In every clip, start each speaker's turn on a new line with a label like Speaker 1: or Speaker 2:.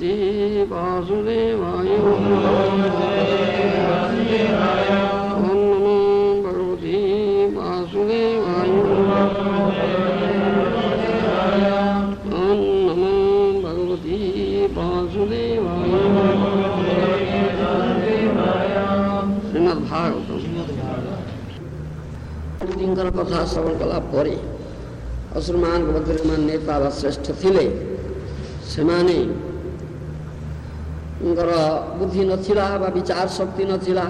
Speaker 1: भगवते वासुदेवाय। ॐ नमो भगवते वासुदेवाय। ॐ नमो भगवते वासुदेवाय। श्रीमद्भागवतम तीनकर कथा श्रवण कला परे असुरमान मध्य नेता व श्रेष्ठ थिले सेमाने बुद्धि नथिला बा विचार शक्ति नथिला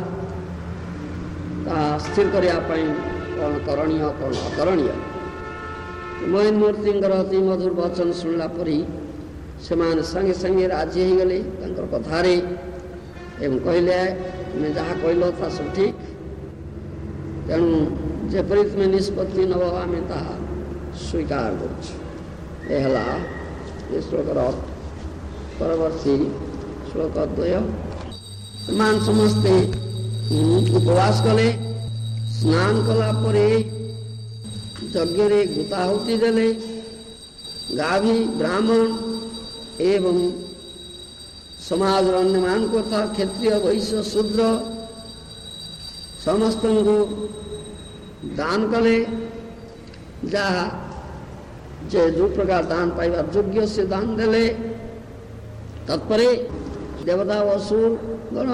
Speaker 1: स्थिर करिया पई कौन करणीय कौन अकरणीय। मोहन मूर्ति अति मधुर वचन शुणला परी सेमाने संगे संगे राजी हो गले कथारे एवं कहले तुम जहाँ कहल ता सब ठीक तेणु जेपरी तुम्हें निष्पत्ति नब आम ता स्वीकार करा श्लोकर परवर्ती श्लोक द्वय। मान समस्ते उपवास कले स्नान कला परे यज्ञ रे गुताहुति देले गाभी ब्राह्मण एवं समाज अन्यमान को था क्षत्रिय वैश्य शूद्र समस्त को दान कले जहाँ जे जो प्रकार दान पाइबा योग्य से दान देले तत्परे देवता असुर गण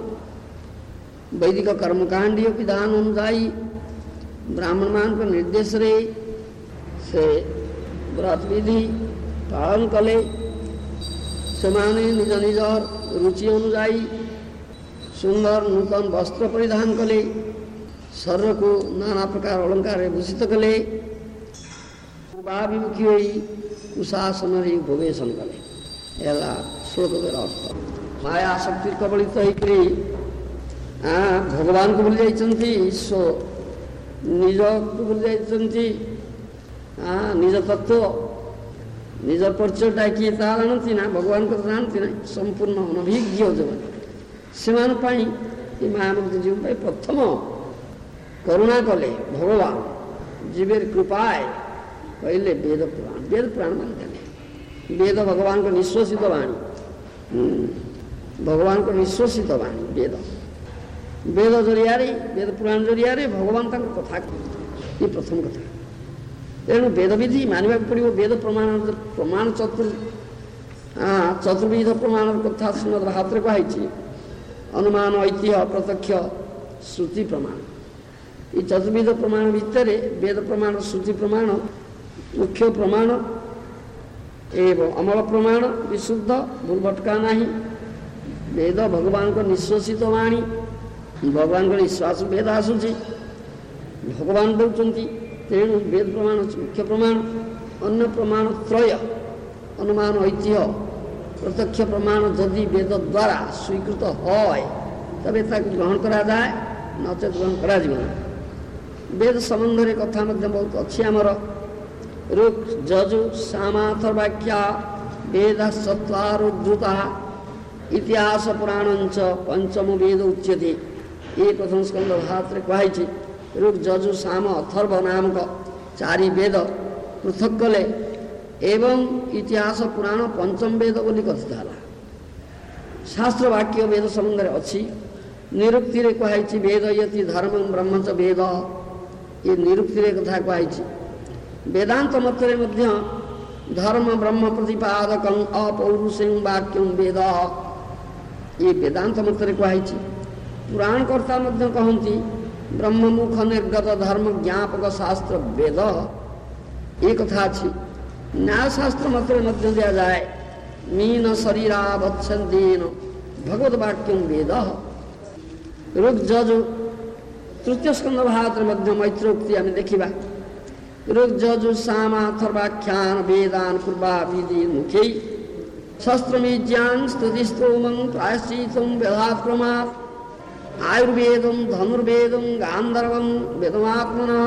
Speaker 1: वैदिक कर्मकांडी विधान अनुजाई ब्राह्मण मान को निर्देश रे से व्रत विधि पालन कले सेमाने निज निज रुचि अनुजाई सुंदर नूतन वस्त्र परिधान कले शरीर को नाना प्रकार अलंकार भूषित कले पूर्वाभिमुखी हुई कुशासन उपवेशन कले। एला श्लोक अर्थ माया शक्ति कबलित होकर भगवान को भूल जाइछन्ति ईश्वर निज को भूल जाइछन्ति निज तत्व निज परिचयटा किए ता जानती ना भगवान को जानती ना संपूर्ण अनभिज्ञ जो से महामुक्ति जीव प्रथम करुणा कले भगवान जीवेर कृपाय कहले वेद पुराण मान देने वेद भगवान को निश्वसित वाणी भगवान को निश्वसित वाणी वेद जरिया वेद पुराण जरिया भगवान कथा ये प्रथम कथा तेणु वेद विधि मानवा पड़ो वेद प्रमाण चतुर्विध प्रमाण कथा श्रीमद् भागवत कही अनुमान ऐतिह्य प्रत्यक्ष श्रुति प्रमाण ये चतुर्विध प्रमाण भितर वेद प्रमाण श्रुति प्रमाण मुख्य प्रमाण एवं अमल प्रमाण विशुद्ध भूलभटका नहीं वेद भगवान को निश्वसित वाणी भगवान को निश्वास वेद आसूची भगवान दौरान तेणु वेद प्रमाण मुख्य प्रमाण अन्य प्रमाण त्रय अनुमान ऐतिह्य प्रत्यक्ष प्रमाण जदि वेद द्वारा स्वीकृत है तबे ताकू ग्रहण करा जाए नचेत ग्रहण करा जीवन वेद संबंध रे कथा मध्य बहुत अच्छी आमर ऋक् यजु सामाथर्वाख्या वेद चत्वारोद्धृता इतिहास पुराणंच पंचम वेद उच्यते ये प्रथम स्कंद भागवत कही ऋक् यजु साम अथर्व नामक चारि वेद पृथक कले एवं इतिहास पुराण पंचम वेद बोली कथित है शास्त्र वाक्य वेद संबंध में अच्छी निरुक्ति रे कही वेद यति धर्म ब्रह्म च वेद ये निरुक्ति रे कथा कही वेदांत मତରେ ମଧ୍ୟ धर्म ब्रह्म प्रतिपादकं अपौरुषें वाक्यं वेद ये वेदांत मତରେ कही पुराण कर्ता ମଧ୍ୟ कहती ब्रह्ममुख निर्गत धर्म ज्ञापक शास्त्र वेद ये कथा अच्छी न्याय शास्त्र मତରେ ମଧ୍ୟ दिया जाए मीन शरीरा वत्संदीन भगवत वाक्यं वेद ऋक् यजु तृतीय स्कंद भागवत मध्य मैत्रोक्ति आम देखा ऋक् यजु साम अथर्वाख्यान वेदान पूर्वा विधि मुखे शस्त्रमीज्यां स्तुतिस्तोमं प्रायश्चितं वेदाक्रमात् आयुर्वेदं धनुर्वेदं गांधर्वं वेदमात्मनः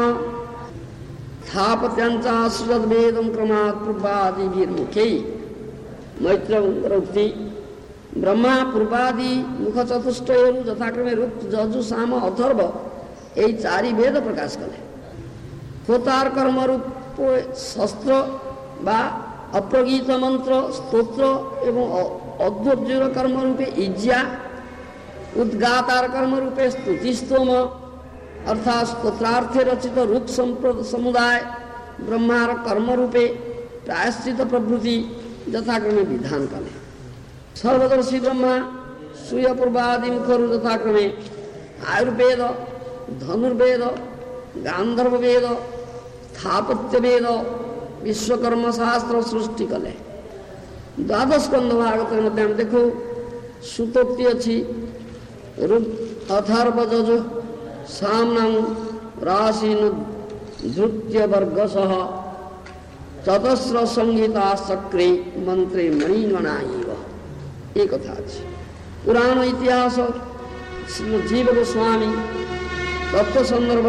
Speaker 1: स्थापत्यांचाश्रद्वेदं क्रमात् पूर्वादिभिर्मुखे मैत्रोक्ति ब्रह्मा पूर्वादि मुख चतुष्टयु यथाक्रमे ऋक् यजु साम अथर्व यही चारि वेद प्रकाश कले होतार कर्म रूप शस्त्र बा अप्रगीत मंत्र स्तोत्र एवं अध्वर्युर कर्म रूपे इज्या, उद्गातार कर्म रूपे स्तुतिस्तोम अर्थात स्तोत्रार्थे रचित रुक समुदाय, ब्रह्मार कर्म रूपे प्रायश्चित प्रवृत्ति यथाक्रमे विधान कले। सर्वदर्शी ब्रह्मा सूर्य पूर्वादि मुखर यथाक्रमे आयुर्वेद, धनुर्वेद, गांधर्व वेद, स्थापत्य वेद, विश्वकर्म शास्त्र सृष्टि कले। द्वादश स्कंद भागवत मध्य देखो सुतोक्ति अच्छी ऋग अथर्व यजु सामनं राशिन धृत्य वर्ग सह चतस्र संहिता चक्रे मंत्रे मणिगणा एक कथा अच्छी। पुराण इतिहास जीव गोस्वामी तत्व संदर्भ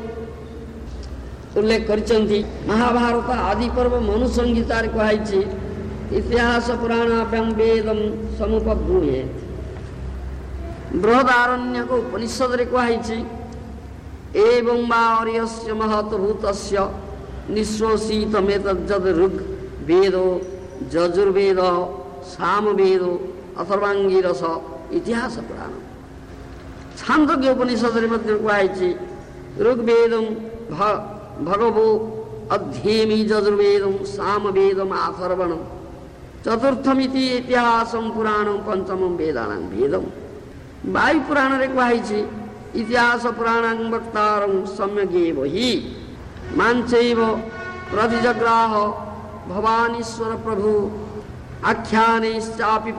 Speaker 1: उल्लेख करिसेंती। महाभारत आदि पर्व मनु संहिता कहाई इतिहास पुराणाभ्यां वेदम समुपब्रूहे। बृहदारण्यक उपनिषद कहाई एवं वार्यस्य महत्भूतस्य निःश्वसितमेतज्जद ऋग वेदो यजुर्वेद सामवेदो अथर्वांगिरस इतिहास पुराण। छांदोग्य उपनिषद कहाई ऋग्वेदम भगवो अध्येमि यजुर्वेदम सामवेदम अथर्वणम चतुर्थमिति इतिहासम पुराणम पंचमम वेदानां वेदम। वायु पुराण रे कहाई इतिहास पुराणां वक्तारं सम्यगेव हि मांचैव प्रतिजग्राह भवानीश्वर प्रभु आख्यानैश्चापि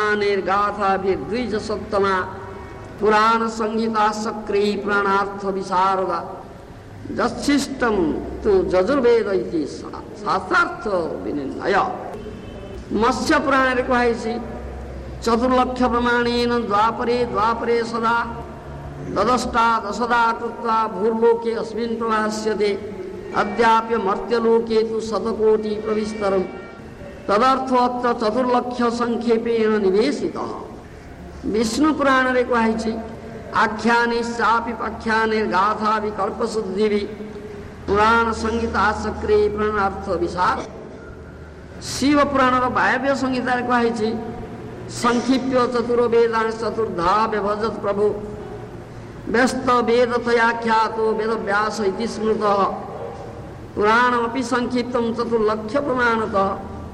Speaker 1: पख्यानैर्गाथाभिर्द्विजसप्तमा पुराण संहिता सक्रे पुराणार्थ विशारदा यच्छिष्टं तु यजुर्वेद इति शास्त्रार्थ विनिर्णय। मत्स्य पुराण रे कहाई चतुर्लक्ष प्रमाणेन द्वापरे सदा ददष्टा दशदा कृत्वा भूर्लोके अस्मिन् प्रभास्यते अद्याप्य मर्त्यलोके तु शतकोटि प्रविस्तरम् तदर्थोऽत्र चतुर्लक्ष संक्षेपेण निवेशितः। विष्णु पुराण रे कहाई आख्यानैश्चापि पख्यानैर्गाथा विकल्पशुद्धिभिः पुराण संहिता चक्रे पुराणार्थ विशार। शिव पुराण वायव्य संहिता रे कहाई संक्षिप्य चतुर्वेदान् चतुर्धा व्यभजत प्रभु व्यस्त वेदतया ख्यातो वेदव्यास इति स्मृतः पुराणमपि संक्षिप्तं चतुर्लक्ष प्रमाणतः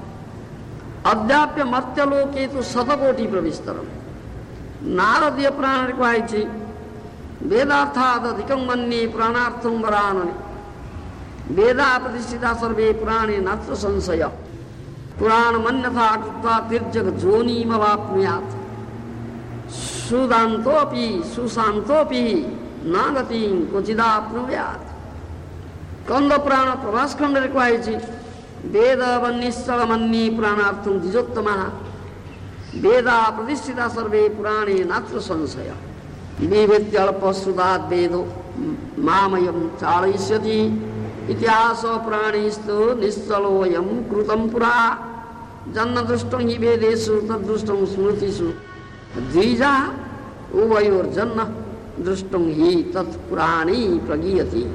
Speaker 1: अद्याप्य मर्त्यलोके तु शतकोटि प्रविस्तरम्। नारदीय पुराण रे कहाई वेदार्थादधिकं मन्ये पुराणार्थं वरानने वेदा प्रतिष्ठिता सर्वे पुराणे नात्र संशय पुराण मन्यथा कृत्वा तिर्जग जोनिमवाप्नुयात् सुदान्तोऽपि सुशान्तोऽपि न गतिं क्वचिदाप्नुयात्। कंद पुराण प्रभास खंड रे कहाई वेद वन्निश्चल मन्ये पुराणार्थं द्विजोत्तमः वेदा प्रतिष्ठिता सर्वे पुराणे नात्र संशय विभेत्य अल्पश्रुताद् वेदो मामयं चालयिष्यति इतिहास पुराणेस्तु निश्चलोऽयं कृतं पुरा जन्न दृष्टं हि वेदेषु तद्दृष्टं स्मृतिषु द्विजा उभयोर्जन्न दृष्टं हि तत्पुराणे प्रगीयते।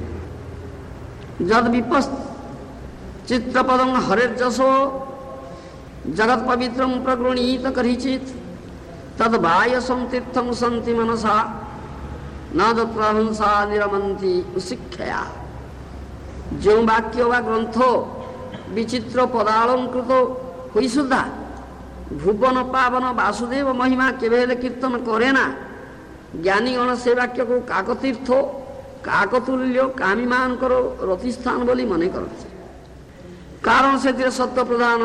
Speaker 1: जद विपश्चित्रपदं हरेर्जसो जगत पवित्रं प्रगृणीत करिचित् तद बाह्यसं तीर्थं सन्ति मनसा न तत्र हंसा निरमन्ति उशिक्षया। जो वाक्य वा ग्रंथ विचित्र पदालंकृत हुई सुधा भुवन पावन वासुदेव महिमा केवल कीर्तन करे ना ज्ञानी गण से वाक्य को काकतीर्थ काकतुल्य कामी मान करो रतिस्थान बोली मन कर कारण से सत्य प्रधान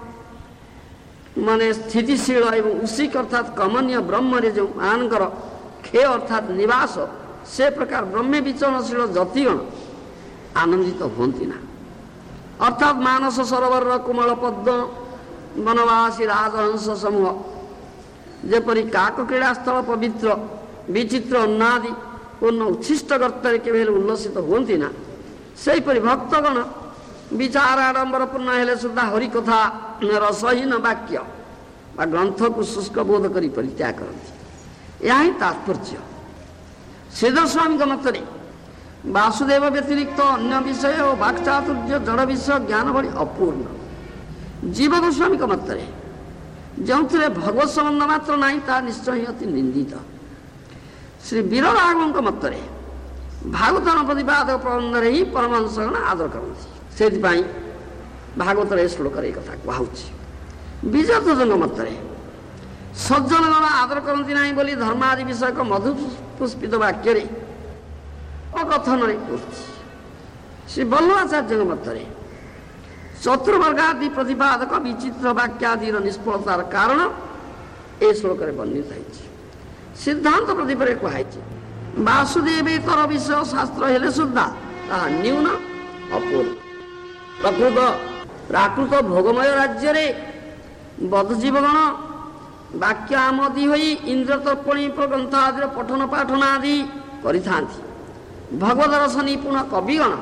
Speaker 1: माने स्थितिशील एवं उसिक अर्थात कमनीय ब्रह्म रे जो मानकर खे अर्थात निवास से प्रकार ब्रह्मे विचरणशील जतिगण आनंदित होती ना अर्थात मानस सरोवर कोमल पद्म वनवासी राजहंस समूह जेपरी काक क्रीड़ा स्थल पवित्र विचित्र अन्नादि पूर्ण उच्छिष्ट गर्तरे केवल उल्लसित होती ना सेपरी भक्तगण विचार आडंबर पूर्ण हेले सुधा हरिकथा रसहीन वाक्य ग्रंथ को शुष्क बोध कर परित्याग करती। यह ही तात्पर्य। श्रीधर स्वामी मतरे वासुदेव व्यतिरिक्त अन्य विषय और वाक्चातुर्य जड़ विषय ज्ञान बड़ी अपूर्ण। जीव गोस्वामी मतरे जो भगवत संबंध मात्र ना ता निश्चय ही अति निंदित। श्री वीरराघव मतरे भागवत प्रतिपादक प्रबंध ही परमहंसगण आदर करती से भागवत श्लोक कथा कहूँ। विजयध्वज मतरे सज्जनगण आदर करती ना बोली धर्मादि विषयक मधुपुष्पित वाक्य अकथन। श्री वल्लभाचार्य मतरे चतुर्वर्गादि प्रतिपादक विचित्र वाक्यादि निष्फलतार कारण ए श्लोक वर्णित है। सिद्धांत प्रतिपर कहुई वासुदेवेतर विषय शास्त्र हेले सुद्धा ताहा न्यून अपूर्ण। प्रकृत प्राकृत भोगमय राज्य रे बद्धजीवगण वाक्य आमदी होई इंद्र तर्पणी ग्रंथ आदि पठन पाठन आदि करिथांती। भगवत रस निपुण कविगण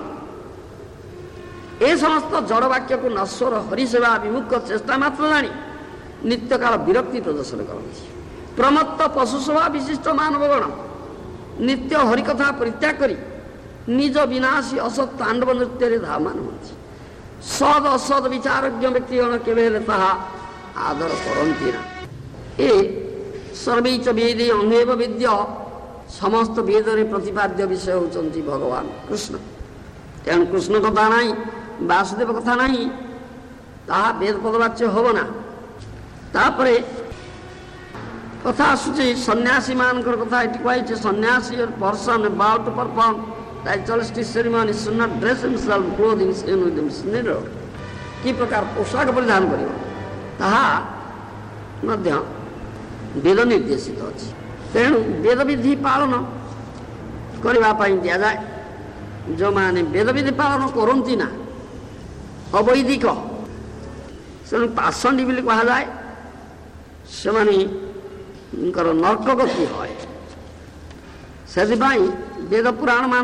Speaker 1: ए समस्त जड़ वाक्य को नश्वर हरिसेवा विमुख चेष्टा मात्र जानी नित्य काल विरक्ति प्रदर्शन करती। प्रमत्त पशुसभा विशिष्ट मानवगण नित्य हरिकथा परित्याग करी निज विनाशी असत तांडव नृत्य धामान होती। सद असद विचारज्ञ व्यक्तिगण केवे आदर करती ना। ए सर्वैच वेदे अमेव विद्य समस्त वेद प्रतिपाद्य विषय होती भगवान कृष्ण। तेणु कृष्ण कथा ना वासुदेव कथा ना ताहा वेद पदवाच्य हम ना। तापरे कथा आसुची सन्यासी मानकर कथा ये कही सन्यासी person about to perform ritualistic ceremony should not dress himself clothing stained with smear कि प्रकार पोशाक परिधान करियो ताहा मध्य वेद निर्देशित अछि। तेणु वेद विधि पालन करबा पई दिया जाए। जो माने वेद विधि पालन करंती ना अवैदिक से पाषंडी बोली कहा जाए से नर्क गति है। से वेद पुराण मान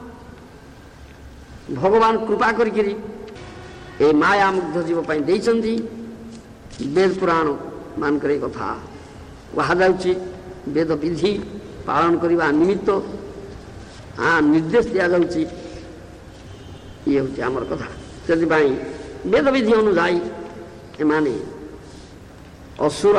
Speaker 1: भगवान कृपा करी ए माया मुग्ध जीव देइचंती। वेद पुराण मान करे कथा कहा जाउची वेद विधि पालन करने निमित्त निर्देश दिया जाउची। ये हूँ आमर कथा। से वेद विधि अनुजाई एमाने असुर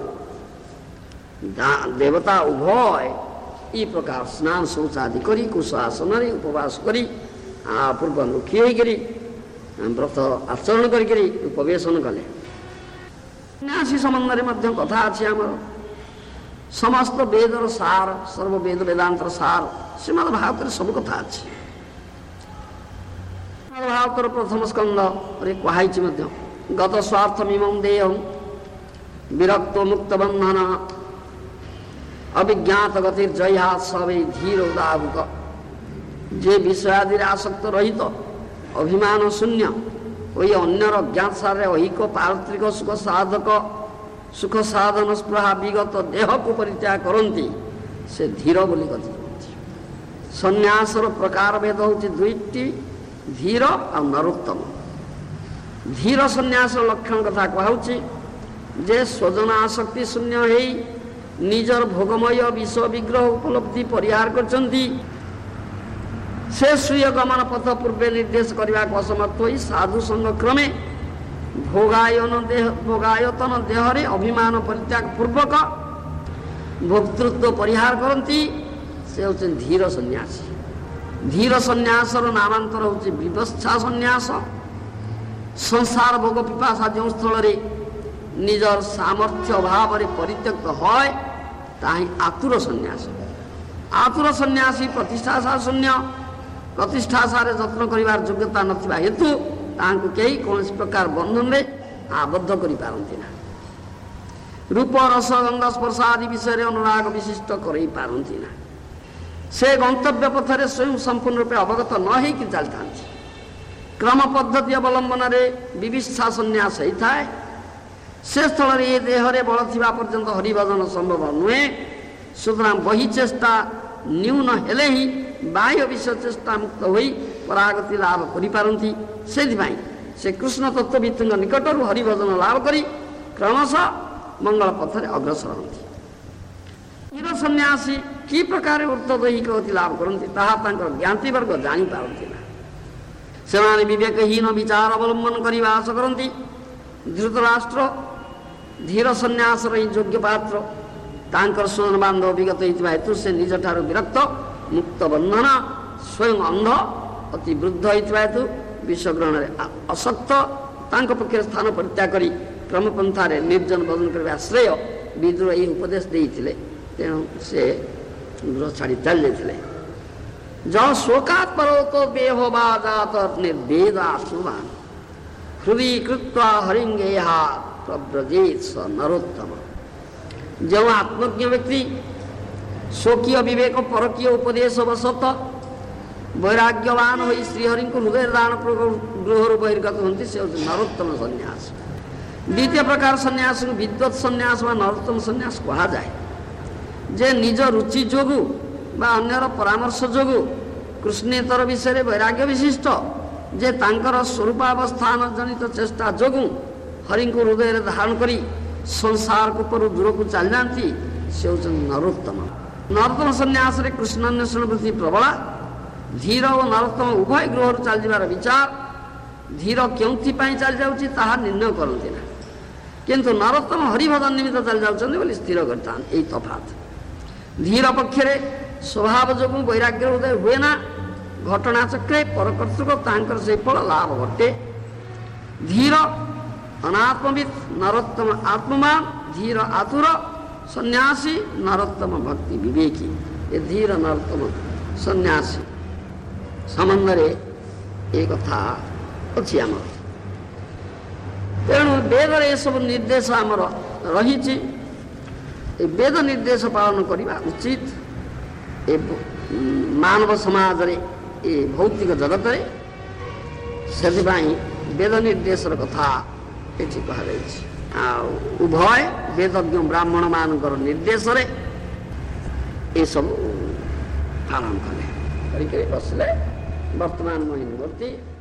Speaker 1: देवता उभय ई प्रकार स्नान शौच आदि करी कुशासन उपवास करी पूर्व मुखी होकरी व्रत आचरण करी उपवेशन कले। सन्यासी संबंध में कथा अच्छी आमर समस्त वेदर सार सर्व वेद वेदांतर सार श्रीमद भागवत सब कथा अच्छी। भागवतर प्रथम स्कंद कहुई गत स्वार्थमिमं देहं विरक्त मुक्त बंधन अभिज्ञात गतिर्जया सवै धीर उदाहुक। जे विषयादि आसक्त रहित अभिमान शून्य वही अन्यर ज्ञात सारे अहिक पार्थिक सुख साधक सुख साधन स्पृहा विगत देह को परित्याग करती से धीर बोली गति करती। सन्यासर प्रकार भेद होची दुईटी धीर और नरोत्तम। धीर सन्यास लक्षण कथा कहूची जे स्वजन आसक्ति शून्य है निजर भोगमय विष विग्रह उपलब्धि परिहार करचंती से स्वीय गमन पथ पूर्वे निर्देश करने को असमर्थ हो साधु संग क्रमे भोगायतन देहरे अभिमान परित्याग पूर्वक भोक्तृत्व परिहार करती से होते धीर सन्यासी। धीर सन्यासर नामांतर होचे विवस्था सन्यास। संसार भोग पिपासा जो स्थल निजर सामर्थ्य अभाव परित्यक्त है ताही आतुर सन्यास। आतुर सन्यासी प्रतिष्ठा शून्य प्रतिष्ठा सारे जत्न करिवार योग्यता नथिबा हेतु तांको केही कौन प्रकार बंधन में आबद्ध करि पारंती ना। रूप रस गंध स्पर्श आदि विषय अनुराग विशिष्ट करई पारंती ना। से गंतव्य पथरे स्वयं संपूर्ण रूपे अवगत न हो कि चलता क्रम पद्धति अवलंबन विविष्ठा सन्यास होता है। से स्थल ये देहरे बल थिबा पर्यंत हरिभजन संभव नुहे। सुतरां बही चेष्टा न्यून हेले ही बाह्य विषय चेष्टा मुक्त होई परागति लाभ करि पारंती। से कृष्ण तत्वविद निकटर हरिभजन लाभ करी क्रमशः मंगल पथरे अग्रसर हंती। धीर सन्यासी कि प्रकार ऊर्ध्वदैहिक गति लाभ करती ताहा ज्ञाति वर्ग जानी पारती ना। से विवेकहीन विचार अवलंबन करने आश करती। धृतराष्ट्र ଧୀର ସନ୍ନ୍ୟାସର ହିଁ ଯୋଗ୍ୟ ପାତ୍ର। ତାଙ୍କର ସ୍ୱଜନ ବାନ୍ଧବ ବିଗତ ହୋଇଥିବା ହେତୁ ସେ ନିଜଠାରୁ ବିରକ୍ତ, ମୁକ୍ତ ବନ୍ଧନ, ସ୍ୱୟଂ ଅନ୍ଧ, ଅତି ବୃଦ୍ଧ ହୋଇଥିବା ହେତୁ ବିଷ ଗ୍ରହଣରେ ଅସକ୍ତ। ତାଙ୍କ ପକ୍ଷରେ ସ୍ଥାନ ପରିତ୍ୟାଗ କରି କ୍ରମପନ୍ଥାରେ ନିର୍ଜନ ଭୋଜନ କରିବା ଆଶ୍ରୟ ବିଦୁର ଏହି ଉପଦେଶ ଦେଇଥିଲେ। ତେଣୁ ସେ ଗୃହ ଛାଡ଼ି ଚାଲି ଯାଇଥିଲେ। ଯ ଶୋକାତ୍ପରୋତ ଦେହ ବା ଜାତ ନିର୍ବେଦାତ୍ମବାନ ହୃଦି କୃତ୍ୱା ହରିଙ୍ଗେହା ପ୍ରବ୍ରଜେତ ସ ନରୋତ୍ତମ। ଯେଉଁ ଆତ୍ମଜ୍ଞ ବ୍ୟକ୍ତି ସ୍ୱକୀୟ ବିବେକ ପରକୀୟ ଉପଦେଶ ବଶତଃ ବୈରାଗ୍ୟବାନ ହୋଇ ଶ୍ରୀହରିଙ୍କୁ ହୃଦୟ ଦାନ ଗୃହରୁ ବହିର୍ଗତ ହୁଅନ୍ତି, ସେ ହେଉଛି ନରୋତ୍ତମ ସନ୍ନ୍ୟାସ। ଦ୍ୱିତୀୟ ପ୍ରକାର ସନ୍ନ୍ୟାସକୁ ବିଦ୍ୱତ୍ ସନ୍ନ୍ୟାସ ବା ନରୋତ୍ତମ ସନ୍ନ୍ୟାସ କୁହାଯାଏ। ଯେ ନିଜ ରୁଚି ଯୋଗୁଁ ବା ଅନ୍ୟର ପରାମର୍ଶ ଯୋଗୁଁ କୃଷ୍ଣେତର ବିଷୟରେ ବୈରାଗ୍ୟ ବିଶିଷ୍ଟ, ଯେ ତାଙ୍କର ସ୍ୱରୂପାବସ୍ଥାନ ଜନିତ ଚେଷ୍ଟା ଯୋଗୁଁ ହରିଙ୍କୁ ହୃଦୟରେ ଧାରଣ କରି ସଂସାର କୂପରୁ ଦୂରକୁ ଚାଲିଯାଆନ୍ତି, ସେ ହେଉଛନ୍ତି ନରୋତ୍ତମ। ନରୋତ୍ତମ ସନ୍ନ୍ୟାସରେ କୃଷ୍ଣାନ୍ୱେଷଣ ବୃତ୍ତି ପ୍ରବଳ। ଧୀର ଓ ନରୋତ୍ତମ ଉଭୟ ଗୃହରୁ ଚାଲିଯିବାର ବିଚାର। ଧୀର କେଉଁଥିପାଇଁ ଚାଲିଯାଉଛି ତାହା ନିର୍ଣ୍ଣୟ କରନ୍ତି ନା, କିନ୍ତୁ ନରୋତ୍ତମ ହରିଭଜନ ନିମିତ୍ତ ଚାଲିଯାଉଛନ୍ତି ବୋଲି ସ୍ଥିର କରିଥାନ୍ତି। ଏହି ତଫାତ୍। ଧୀର ପକ୍ଷରେ ସ୍ୱଭାବ ଯୋଗୁଁ ବୈରାଗ୍ୟ ହୃଦୟ ହୁଏ ନା। ଘଟଣା ଚକ୍ରେ ପରକର୍ତ୍ତୃକ ତାଙ୍କର ସେହି ଫଳ ଲାଭ ଘଟେ। ଧୀର ଅନାତ୍ମବିତ୍, ନରୋତ୍ତମ ଆତ୍ମବାନ। ଧୀର ଆତୁର ସନ୍ନ୍ୟାସୀ, ନରୋତ୍ତମ ଭକ୍ତି ବିବେକୀ। ଏ ଧୀର ନରୋତ୍ତମ ସନ୍ନ୍ୟାସୀ ସମ୍ବନ୍ଧରେ ଏ କଥା ଅଛି ଆମର। ତେଣୁ ବେଦରେ ଏସବୁ ନିର୍ଦ୍ଦେଶ ଆମର ରହିଛି। ଏ ବେଦ ନିର୍ଦ୍ଦେଶ ପାଳନ କରିବା ଉଚିତ। ଏ ମାନବ ସମାଜରେ, ଏ ଭୌତିକ ଜଗତରେ, ସେଥିପାଇଁ ବେଦ ନିର୍ଦ୍ଦେଶର କଥା ଏଠି କୁହାଯାଇଛି। ଆଉ ଉଭୟ ବେଦଜ୍ଞ ବ୍ରାହ୍ମଣ ମାନଙ୍କର ନିର୍ଦ୍ଦେଶରେ ଏସବୁ ପାଳନ କଲେ। କରିକି ବସିଲେ। ବର୍ତ୍ତମାନ ମୋହିନୀ ମୂର୍ତ୍ତି